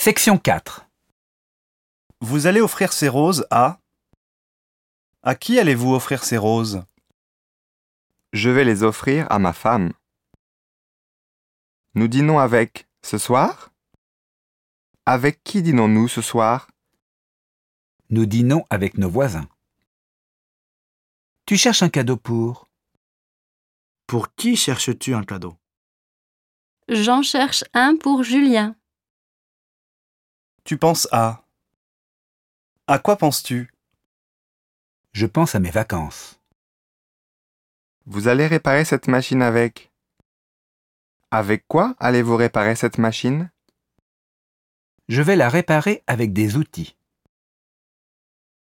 Section 4. Vous allez offrir ces roses à... À qui allez-vous offrir ces roses? Je vais les offrir à ma femme. Nous dînons avec ce soir? Avec qui dînons-nous ce soir? Nous dînons avec nos voisins. Tu cherches un cadeau pour... Pour qui cherches-tu un cadeau? J'en cherche un pour Julien. Tu penses à... À quoi penses-tu? Je pense à mes vacances. Vous allez réparer cette machine avec... Avec quoi allez-vous réparer cette machine? Je vais la réparer avec des outils.